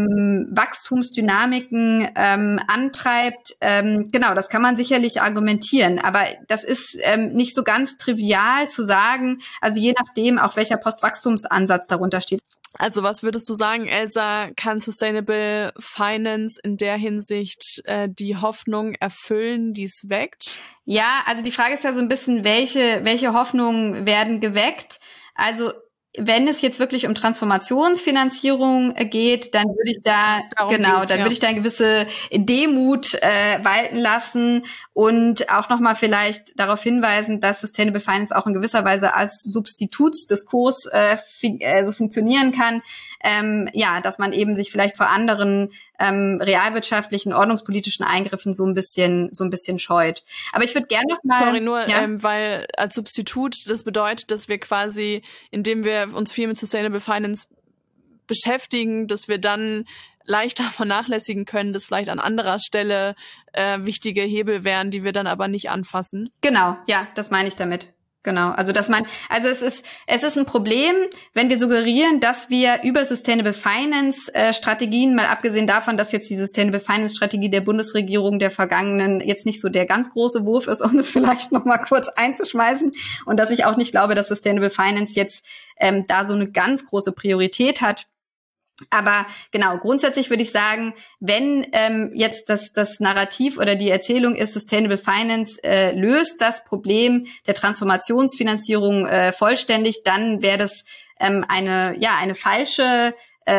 Wachstumsdynamiken antreibt? Genau, das kann man sicherlich argumentieren, aber das ist nicht so ganz trivial zu sagen, also je nachdem, auch welcher Postwachstumsansatz darunter steht. Also was würdest du sagen, Elsa, kann Sustainable Finance in der Hinsicht die Hoffnung erfüllen, die es weckt? Ja, also die Frage ist ja so ein bisschen, welche Hoffnungen werden geweckt? Also wenn es jetzt wirklich um Transformationsfinanzierung geht, dann würde ich da würde ich da eine gewisse Demut walten lassen und auch nochmal vielleicht darauf hinweisen, dass Sustainable Finance auch in gewisser Weise als Substitutsdiskurs so funktionieren kann. Dass man eben sich vielleicht vor anderen realwirtschaftlichen, ordnungspolitischen Eingriffen so ein bisschen scheut. Aber ich würde gerne noch mal... weil als Substitut, das bedeutet, dass wir quasi, indem wir uns viel mit Sustainable Finance beschäftigen, dass wir dann leichter vernachlässigen können, dass vielleicht an anderer Stelle wichtige Hebel wären, die wir dann aber nicht anfassen. Genau, ja, das meine ich damit. Genau, also es ist ein Problem, wenn wir suggerieren, dass wir über Sustainable Finance Strategien, mal abgesehen davon, dass jetzt die Sustainable Finance Strategie der Bundesregierung der vergangenen jetzt nicht so der ganz große Wurf ist, um es vielleicht noch mal kurz einzuschmeißen, und dass ich auch nicht glaube, dass Sustainable Finance jetzt da so eine ganz große Priorität hat. Aber genau, grundsätzlich würde ich sagen, wenn jetzt das Narrativ oder die Erzählung ist, Sustainable Finance löst das Problem der Transformationsfinanzierung vollständig, dann wäre das eine falsche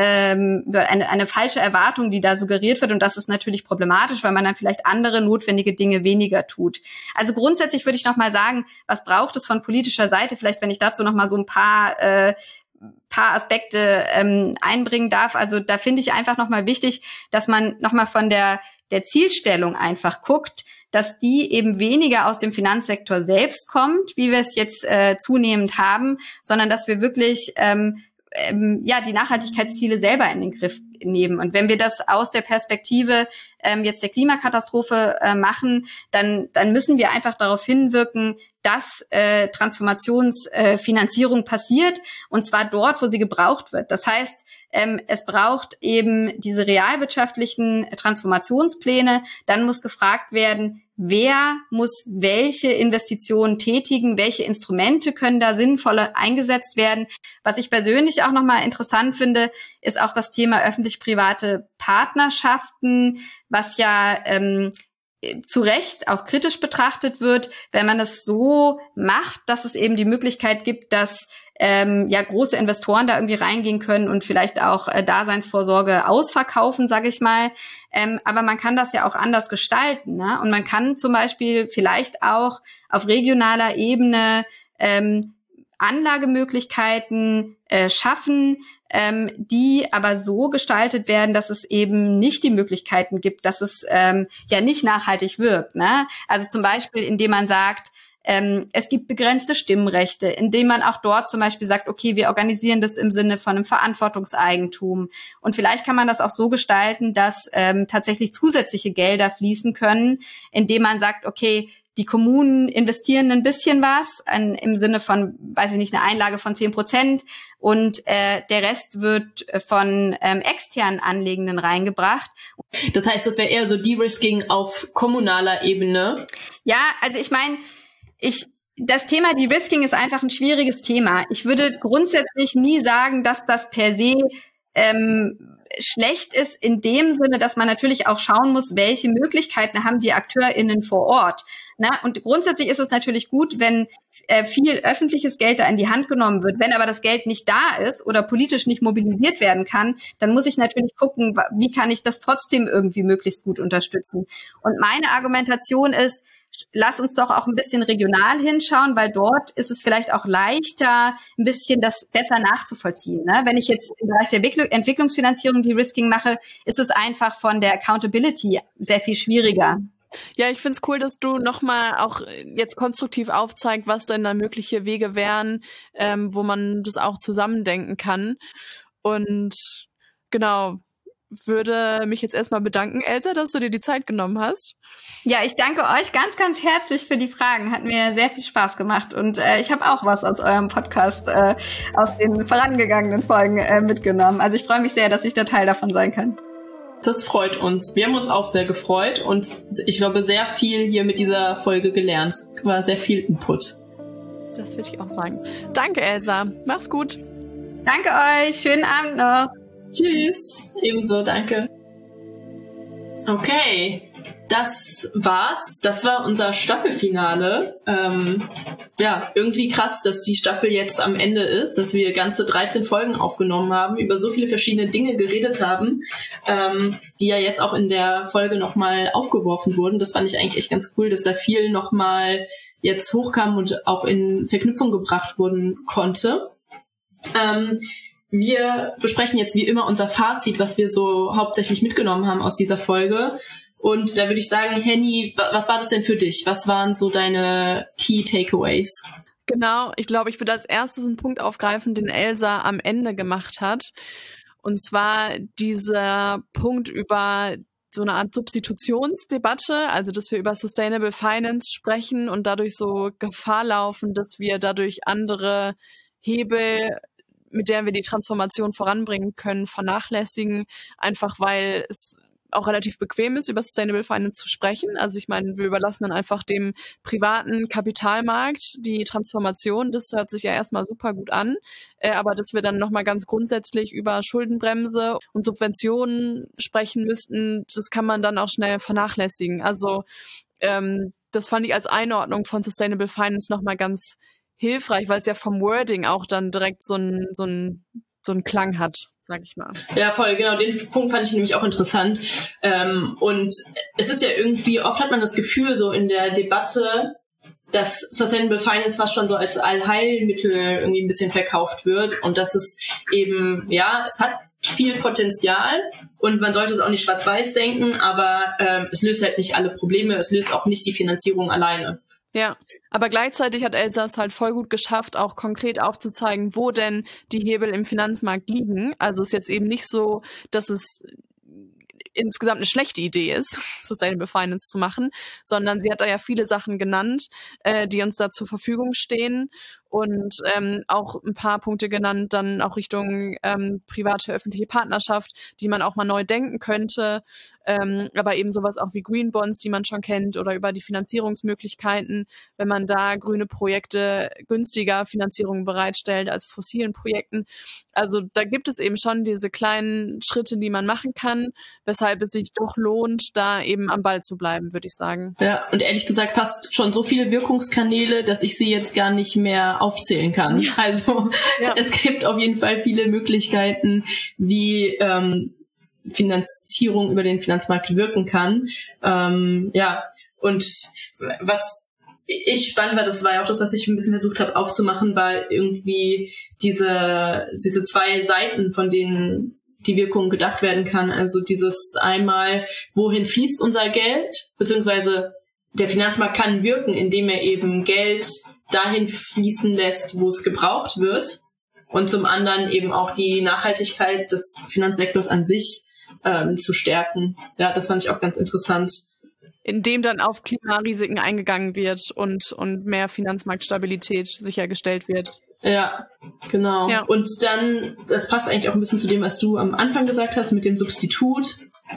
Erwartung, die da suggeriert wird, und das ist natürlich problematisch, weil man dann vielleicht andere notwendige Dinge weniger tut. Also grundsätzlich würde ich noch mal sagen, was braucht es von politischer Seite? Vielleicht, wenn ich dazu noch mal so ein paar Aspekte einbringen darf. Also da finde ich einfach nochmal wichtig, dass man nochmal von der Zielstellung einfach guckt, dass die eben weniger aus dem Finanzsektor selbst kommt, wie wir es jetzt zunehmend haben, sondern dass wir wirklich die Nachhaltigkeitsziele selber in den Griff nehmen. Und wenn wir das aus der Perspektive jetzt der Klimakatastrophe machen, dann müssen wir einfach darauf hinwirken, dass Transformationsfinanzierung passiert, und zwar dort, wo sie gebraucht wird. Das heißt, es braucht eben diese realwirtschaftlichen Transformationspläne. Dann muss gefragt werden, wer muss welche Investitionen tätigen, welche Instrumente können da sinnvoller eingesetzt werden. Was ich persönlich auch nochmal interessant finde, ist auch das Thema öffentlich-private Partnerschaften, was ja zu Recht auch kritisch betrachtet wird, wenn man es so macht, dass es eben die Möglichkeit gibt, dass große Investoren da irgendwie reingehen können und vielleicht auch Daseinsvorsorge ausverkaufen, sage ich mal. Aber man kann das ja auch anders gestalten, ne? Und man kann zum Beispiel vielleicht auch auf regionaler Ebene Anlagemöglichkeiten schaffen, die aber so gestaltet werden, dass es eben nicht die Möglichkeiten gibt, dass es nicht nachhaltig wirkt, ne? Also zum Beispiel, indem man sagt, es gibt begrenzte Stimmrechte, indem man auch dort zum Beispiel sagt, okay, wir organisieren das im Sinne von einem Verantwortungseigentum. Und vielleicht kann man das auch so gestalten, dass tatsächlich zusätzliche Gelder fließen können, indem man sagt, okay, die Kommunen investieren ein bisschen was im Sinne von, weiß ich nicht, eine Einlage von 10% und der Rest wird von externen Anlegenden reingebracht. Das heißt, das wäre eher so De-Risking auf kommunaler Ebene? Ja, also ich meine, das Thema De-Risking ist einfach ein schwieriges Thema. Ich würde grundsätzlich nie sagen, dass das per se schlecht ist, in dem Sinne, dass man natürlich auch schauen muss, welche Möglichkeiten haben die AkteurInnen vor Ort. Na, und grundsätzlich ist es natürlich gut, wenn viel öffentliches Geld da in die Hand genommen wird. Wenn aber das Geld nicht da ist oder politisch nicht mobilisiert werden kann, dann muss ich natürlich gucken, wie kann ich das trotzdem irgendwie möglichst gut unterstützen. Und meine Argumentation ist, lass uns doch auch ein bisschen regional hinschauen, weil dort ist es vielleicht auch leichter, ein bisschen das besser nachzuvollziehen. Ne? Wenn ich jetzt im Bereich der Entwicklungsfinanzierung De-Risking mache, ist es einfach von der Accountability sehr viel schwieriger. Ja, ich find's cool, dass du nochmal auch jetzt konstruktiv aufzeigst, was denn da mögliche Wege wären, wo man das auch zusammendenken kann. Und genau, würde mich jetzt erstmal bedanken, Elsa, dass du dir die Zeit genommen hast. Ja, ich danke euch ganz, ganz herzlich für die Fragen. Hat mir sehr viel Spaß gemacht. Und ich habe auch was aus eurem Podcast, aus den vorangegangenen Folgen mitgenommen. Also ich freue mich sehr, dass ich da Teil davon sein kann. Das freut uns. Wir haben uns auch sehr gefreut und ich glaube, sehr viel hier mit dieser Folge gelernt. War sehr viel Input. Das würde ich auch sagen. Danke, Elsa. Mach's gut. Danke euch. Schönen Abend noch. Tschüss. Ebenso, danke. Okay, das war's. Das war unser Staffelfinale. Ja, irgendwie krass, dass die Staffel jetzt am Ende ist, dass wir ganze 13 Folgen aufgenommen haben, über so viele verschiedene Dinge geredet haben, die ja jetzt auch in der Folge nochmal aufgeworfen wurden. Das fand ich eigentlich echt ganz cool, dass da viel nochmal jetzt hochkam und auch in Verknüpfung gebracht wurden konnte. Wir besprechen jetzt wie immer unser Fazit, was wir so hauptsächlich mitgenommen haben aus dieser Folge. Und da würde ich sagen, Henny, was war das denn für dich? Was waren so deine Key Takeaways? Genau, ich glaube, ich würde als erstes einen Punkt aufgreifen, den Elsa am Ende gemacht hat. Und zwar dieser Punkt über so eine Art Substitutionsdebatte, also dass wir über Sustainable Finance sprechen und dadurch so Gefahr laufen, dass wir dadurch andere Hebel, mit der wir die Transformation voranbringen können, vernachlässigen, einfach weil es auch relativ bequem ist, über Sustainable Finance zu sprechen. Also ich meine, wir überlassen dann einfach dem privaten Kapitalmarkt die Transformation. Das hört sich ja erstmal super gut an. Aber dass wir dann nochmal ganz grundsätzlich über Schuldenbremse und Subventionen sprechen müssten, das kann man dann auch schnell vernachlässigen. Also das fand ich als Einordnung von Sustainable Finance nochmal ganz hilfreich, weil es ja vom Wording auch dann direkt so einen Klang hat, sag ich mal. Ja, voll, genau, den Punkt fand ich nämlich auch interessant. Und es ist ja irgendwie, oft hat man das Gefühl so in der Debatte, dass Sustainable Finance fast schon so als Allheilmittel irgendwie ein bisschen verkauft wird und dass es eben, ja, es hat viel Potenzial und man sollte es auch nicht schwarz-weiß denken, aber es löst halt nicht alle Probleme, es löst auch nicht die Finanzierung alleine. Ja, aber gleichzeitig hat Elsa es halt voll gut geschafft, auch konkret aufzuzeigen, wo denn die Hebel im Finanzmarkt liegen. Also es ist jetzt eben nicht so, dass es insgesamt eine schlechte Idee ist, Sustainable Finance zu machen, sondern sie hat da ja viele Sachen genannt, die uns da zur Verfügung stehen und auch ein paar Punkte genannt, dann auch Richtung private, öffentliche Partnerschaft, die man auch mal neu denken könnte, aber eben sowas auch wie Green Bonds, die man schon kennt, oder über die Finanzierungsmöglichkeiten, wenn man da grüne Projekte günstiger Finanzierung bereitstellt als fossilen Projekten. Also da gibt es eben schon diese kleinen Schritte, die man machen kann, weshalb es sich doch lohnt, da eben am Ball zu bleiben, würde ich sagen. Ja, und ehrlich gesagt fast schon so viele Wirkungskanäle, dass ich sie jetzt gar nicht mehr aufzählen kann. Ja. Also Es gibt auf jeden Fall viele Möglichkeiten, wie Finanzierung über den Finanzmarkt wirken kann. Ja, und was ich spannend war, das war ja auch das, was ich ein bisschen versucht habe aufzumachen, war irgendwie diese zwei Seiten, von denen die Wirkung gedacht werden kann. Also dieses einmal, wohin fließt unser Geld, beziehungsweise der Finanzmarkt kann wirken, indem er eben Geld dahin fließen lässt, wo es gebraucht wird. Und zum anderen eben auch die Nachhaltigkeit des Finanzsektors an sich zu stärken. Ja, das fand ich auch ganz interessant. Indem dann auf Klimarisiken eingegangen wird und mehr Finanzmarktstabilität sichergestellt wird. Ja, genau. Ja. Und dann, das passt eigentlich auch ein bisschen zu dem, was du am Anfang gesagt hast mit dem Substitut.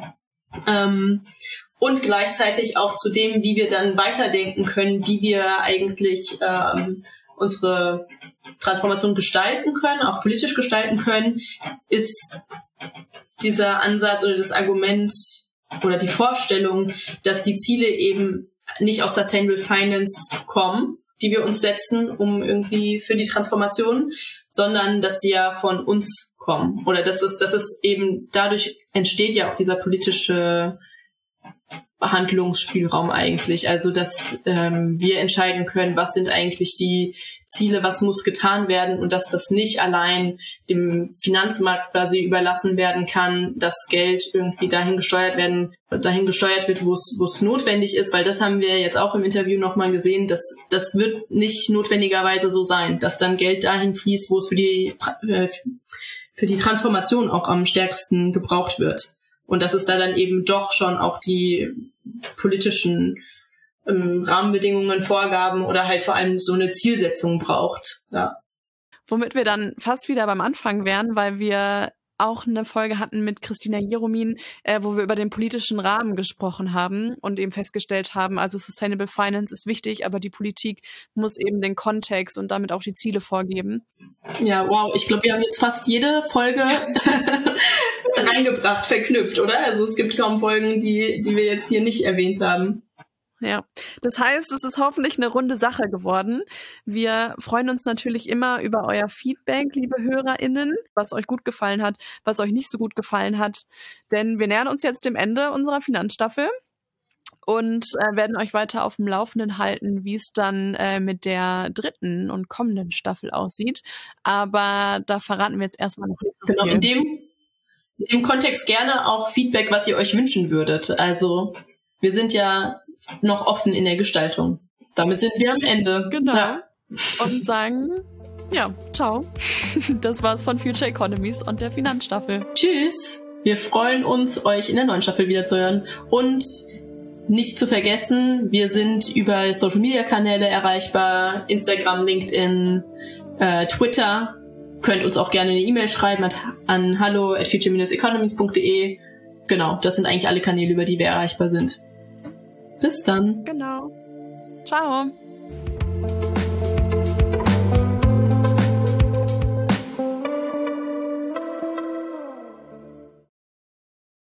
Und gleichzeitig auch zu dem, wie wir dann weiterdenken können, wie wir eigentlich unsere Transformation gestalten können, auch politisch gestalten können, ist dieser Ansatz oder das Argument oder die Vorstellung, dass die Ziele eben nicht aus Sustainable Finance kommen, die wir uns setzen, um irgendwie für die Transformation, sondern dass die ja von uns kommen. Oder dass es eben dadurch entsteht ja auch dieser politische Handlungsspielraum eigentlich. Also, dass wir entscheiden können, was sind eigentlich die Ziele, was muss getan werden und dass das nicht allein dem Finanzmarkt quasi überlassen werden kann, dass Geld irgendwie dahin gesteuert wird, wo es notwendig ist, weil das haben wir jetzt auch im Interview nochmal gesehen, dass das wird nicht notwendigerweise so sein, dass dann Geld dahin fließt, wo es für die Transformation auch am stärksten gebraucht wird. Und dass es da dann eben doch schon auch die politischen Rahmenbedingungen, Vorgaben oder halt vor allem so eine Zielsetzung braucht. Ja. Womit wir dann fast wieder beim Anfang wären, weil wir auch eine Folge hatten mit Christina Jeromin, wo wir über den politischen Rahmen gesprochen haben und eben festgestellt haben, also Sustainable Finance ist wichtig, aber die Politik muss eben den Kontext und damit auch die Ziele vorgeben. Ja, wow, ich glaube, wir haben jetzt fast jede Folge reingebracht, verknüpft, oder? Also es gibt kaum Folgen, die wir jetzt hier nicht erwähnt haben. Ja, das heißt, es ist hoffentlich eine runde Sache geworden. Wir freuen uns natürlich immer über euer Feedback, liebe HörerInnen, was euch gut gefallen hat, was euch nicht so gut gefallen hat. Denn wir nähern uns jetzt dem Ende unserer Finanzstaffel und werden euch weiter auf dem Laufenden halten, wie es dann mit der 3. und kommenden Staffel aussieht. Aber da verraten wir jetzt erstmal noch nicht so viel. Genau, in dem Kontext gerne auch Feedback, was ihr euch wünschen würdet. Also wir sind ja noch offen in der Gestaltung. Damit sind wir am Ende. Genau. Ja. Und sagen, ja, ciao. Das war's von Future Economies und der Finanzstaffel. Tschüss. Wir freuen uns, euch in der neuen Staffel wiederzuhören. Und nicht zu vergessen, wir sind über Social-Media-Kanäle erreichbar. Instagram, LinkedIn, Twitter. Könnt uns auch gerne eine E-Mail schreiben an hallo@future-economies.de. Genau, das sind eigentlich alle Kanäle, über die wir erreichbar sind. Bis dann. Genau. Ciao.